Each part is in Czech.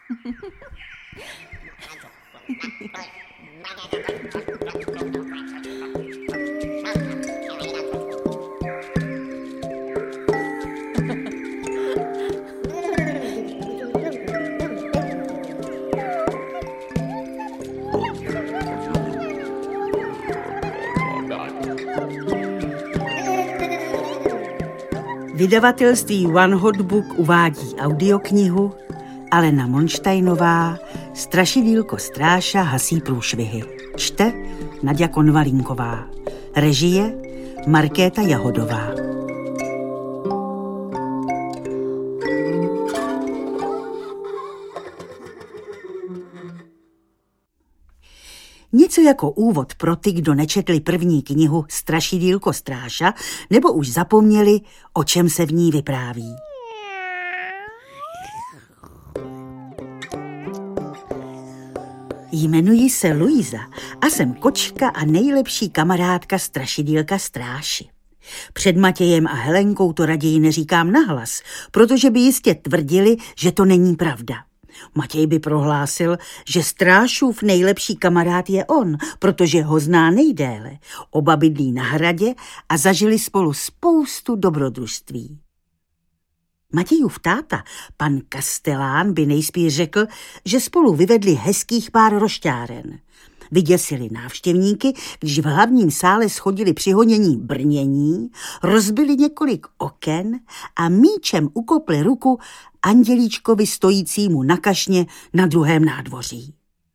Vydavatelství One Hot Book uvádí audioknihu Alena Monštejnová Strašidýlko Stráša hasí průšvihy. Čte Naďa Konvalinková. Režie Markéta Jahodová. Něco jako úvod pro ty, kdo nečetli první knihu Strašidýlko Stráša, nebo už zapomněli, o čem se v ní vypráví. Jmenuji se Luisa a jsem kočka a nejlepší kamarádka Strašidýlka Stráši. Před Matějem a Helenkou to raději neříkám nahlas, protože by jistě tvrdili, že to není pravda. Matěj by prohlásil, že Strášův nejlepší kamarád je on, protože ho zná nejdéle. Oba bydlí na hradě a zažili spolu spoustu dobrodružství. Matějův táta, pan Kastelán, by nejspíš řekl, že spolu vyvedli hezkých pár rošťáren. Vyděsili návštěvníky, když v hlavním sále schodili při honění brnění, rozbili několik oken a míčem ukopli ruku andělíčkovi stojícímu na kašně na druhém nádvoří.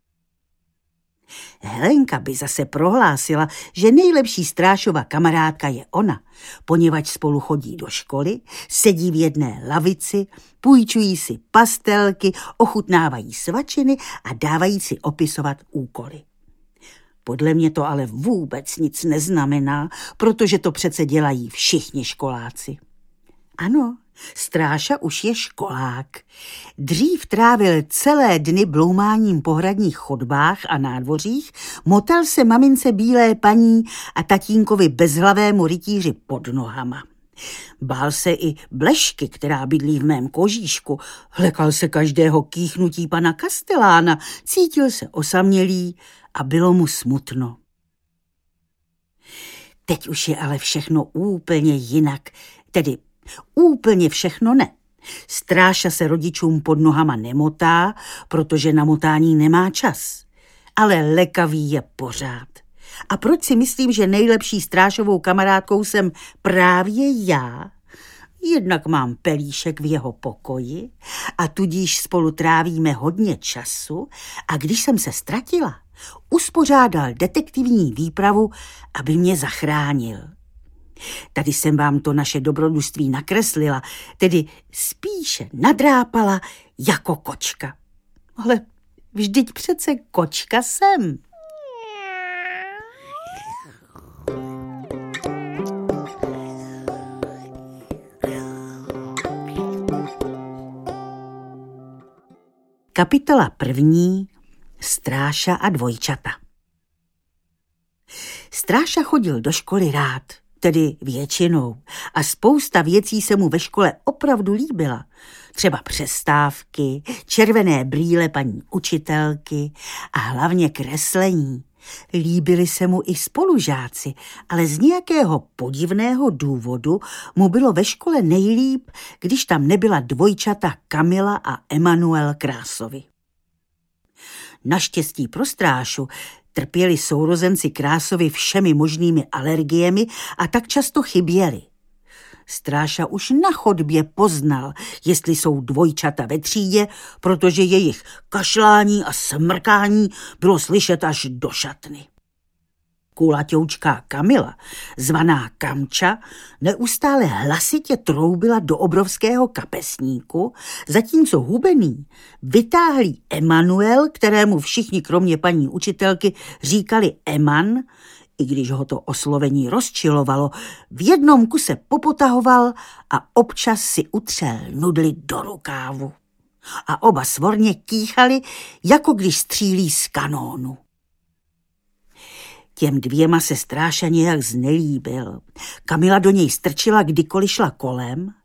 Helenka by zase prohlásila, že nejlepší Strášova kamarádka je ona, poněvadž spolu chodí do školy, sedí v jedné lavici, půjčují si pastelky, ochutnávají svačiny a dávají si opisovat úkoly. Podle mě to ale vůbec nic neznamená, protože to přece dělají všichni školáci. Ano, Stráša už je školák. Dřív trávil celé dny bloumáním po hradních chodbách a nádvořích, motal se mamince bílé paní a tatínkovi bezhlavému rytíři pod nohama. Bál se i Blešky, která bydlí v mém kožíšku, lekal se každého kýchnutí pana Kastelána, cítil se osamělý a bylo mu smutno. Teď už je ale všechno úplně jinak, tedy úplně všechno ne. Stráša se rodičům pod nohama nemotá, protože na motání nemá čas. Ale lekavý je pořád. A proč si myslím, že nejlepší Strášovou kamarádkou jsem právě já? Jednak mám pelíšek v jeho pokoji a tudíž spolu trávíme hodně času a když jsem se ztratila, uspořádal detektivní výpravu, aby mě zachránil. Tady jsem vám to naše dobrodružství nakreslila, tedy spíše nadrápala jako kočka. Ale vždyť přece kočka jsem. Kapitola 1. Stráša a dvojčata. Stráša chodil do školy rád, tedy většinou, a spousta věcí se mu ve škole opravdu líbila. Třeba přestávky, červené brýle paní učitelky a hlavně kreslení. Líbili se mu i spolužáci, ale z nějakého podivného důvodu mu bylo ve škole nejlíp, když tam nebyla dvojčata Kamila a Emanuel Krásovi. Naštěstí pro Strášu trpěli sourozenci Krásovi všemi možnými alergiemi a tak často chyběli. Stráša už na chodbě poznal, jestli jsou dvojčata ve třídě, protože jejich kašlání a smrkání bylo slyšet až do šatny. Kulaťoučká Kamila, zvaná Kamča, neustále hlasitě troubila do obrovského kapesníku, zatímco hubený, vytáhlý Emanuel, kterému všichni kromě paní učitelky říkali Eman, i když ho to oslovení rozčilovalo, v jednom kuse popotahoval a občas si utřel nudli do rukávu. A oba svorně kýchali, jako když střílí z kanónu. Těm dvěma se Stráša nějak znelíbil. Kamila do něj strčila, kdykoliv šla kolem,